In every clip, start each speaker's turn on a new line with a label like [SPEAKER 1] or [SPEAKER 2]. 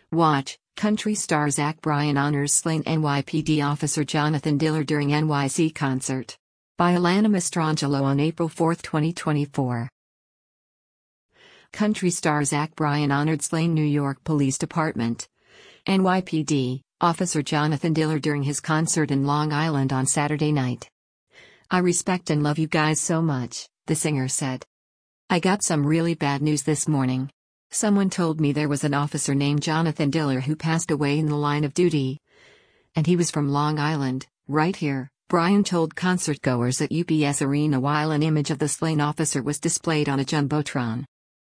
[SPEAKER 1] Watch, country star Zach Bryan honors slain NYPD officer Jonathan Diller during NYC concert. By Alana Mastrangelo on April 4, 2024. Country star Zach Bryan honored slain New York Police Department NYPD officer Jonathan Diller during his concert in Long Island on Saturday night. "I respect and love you guys so much," the singer said. "I got some really bad news this morning. Someone told me there was an officer named Jonathan Diller who passed away in the line of duty. And he was from Long Island, right here," Bryan told concertgoers at UBS Arena while an image of the slain officer was displayed on a jumbotron.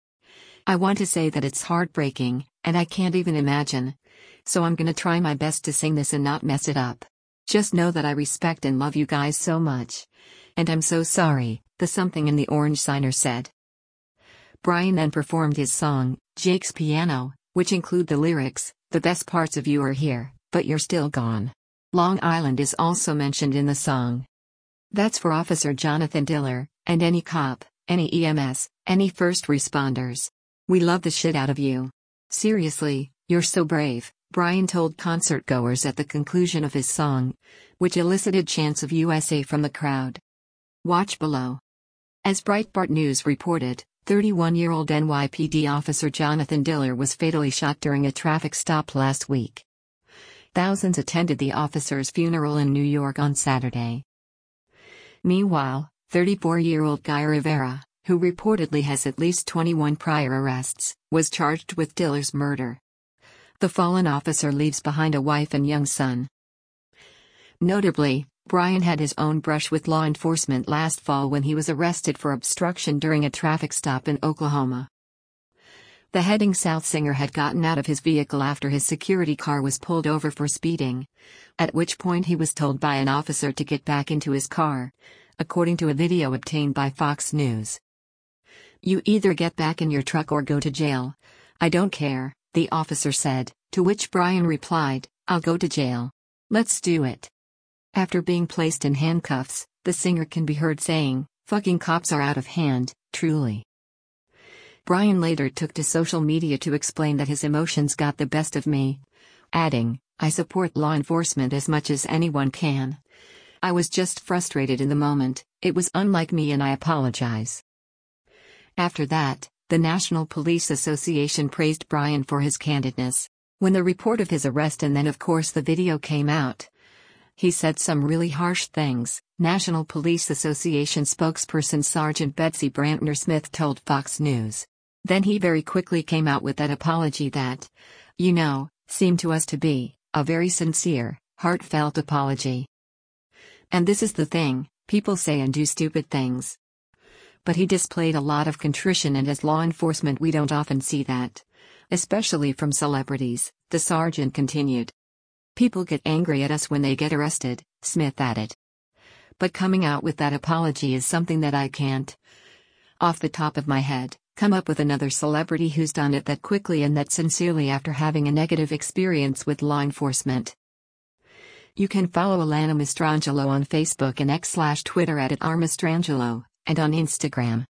[SPEAKER 1] "I want to say that it's heartbreaking, and I can't even imagine. So I'm gonna try my best to sing this and not mess it up. Just know that I respect and love you guys so much. And I'm so sorry," the Something in the Orange signer said. Bryan then performed his song, Jake's Piano, which include the lyrics, "The best parts of you are here, but you're still gone." Long Island is also mentioned in the song. That's for Officer Jonathan Diller, and any cop, any EMS, any first responders. "We love the shit out of you. Seriously, you're so brave," Bryan told concertgoers at the conclusion of his song, which elicited chants of USA from the crowd. Watch below. As Breitbart News reported, 31-year-old NYPD officer Jonathan Diller was fatally shot during a traffic stop last week. Thousands attended the officer's funeral in New York on Saturday. Meanwhile, 34-year-old Guy Rivera, who reportedly has at least 21 prior arrests, was charged with Diller's murder. The fallen officer leaves behind a wife and young son. Notably, Bryan had his own brush with law enforcement last fall when he was arrested for obstruction during a traffic stop in Oklahoma. The heading south singer had gotten out of his vehicle after his security car was pulled over for speeding, at which point he was told by an officer to get back into his car, according to a video obtained by Fox News. "You either get back in your truck or go to jail. I don't care," the officer said, to which Bryan replied, "I'll go to jail. Let's do it." After being placed in handcuffs, the singer can be heard saying, "Fucking cops are out of hand, truly." Bryan later took to social media to explain that his emotions got the best of me, adding, "I support law enforcement as much as anyone can. I was just frustrated in the moment, it was unlike me and I apologize." After that, the National Police Association praised Bryan for his candidness. When the report of his arrest and then of course the video came out, he said some really harsh things, National Police Association spokesperson Sergeant Betsy Brantner-Smith told Fox News. Then he very quickly came out with that apology that, seemed to us to be a very sincere, heartfelt apology. And this is the thing, people say and do stupid things. But he displayed a lot of contrition, and as law enforcement we don't often see that. Especially from celebrities, the sergeant continued. "People get angry at us when they get arrested," Smith added. "But coming out with that apology is something that I can't, off the top of my head, come up with another celebrity who's done it that quickly and that sincerely after having a negative experience with law enforcement." You can follow Alana Mastrangelo on Facebook and X/Twitter at @rmastrangelo, and on Instagram.